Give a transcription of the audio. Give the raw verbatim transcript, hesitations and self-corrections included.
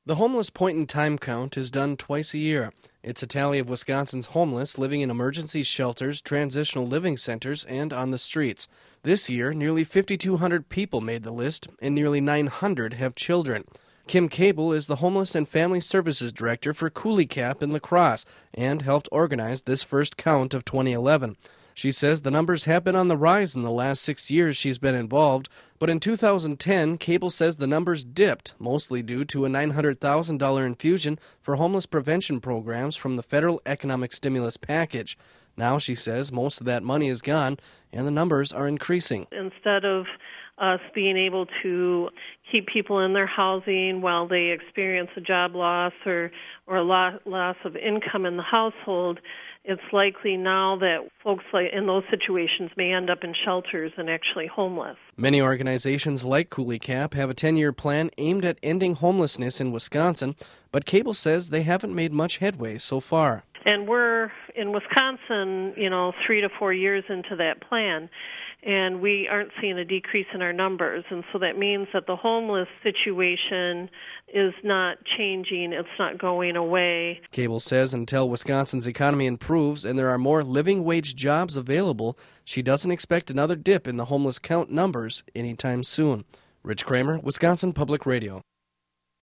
The Homeless Point in Time count is done twice a year. It's a tally of Wisconsin's homeless living in emergency shelters, transitional living centers, and on the streets. This year, nearly five thousand two hundred people made the list, and nearly nine hundred have children. Kim Cable is the Homeless and Family Services Director for Coulee Cap in La Crosse and helped organize this first count of twenty eleven. She says the numbers have been on the rise in the last six years she's been involved, but in two thousand ten, Cable says the numbers dipped, mostly due to a nine hundred thousand dollars infusion for homeless prevention programs from the federal economic stimulus package. Now, she says, most of that money is gone, and the numbers are increasing. Instead of us being able to keep people in their housing while they experience a job loss or, or a loss of income in the household, it's likely now that folks like in those situations may end up in shelters and actually homeless. Many organizations like Coulee Cap have a ten-year plan aimed at ending homelessness in Wisconsin, but Cable says they haven't made much headway so far. And we're in Wisconsin, you know, three to four years into that plan, and we aren't seeing a decrease in our numbers. And so that means that the homeless situation is not changing, it's not going away. Cable says until Wisconsin's economy improves and there are more living wage jobs available, she doesn't expect another dip in the homeless count numbers anytime soon. Rich Kramer, Wisconsin Public Radio.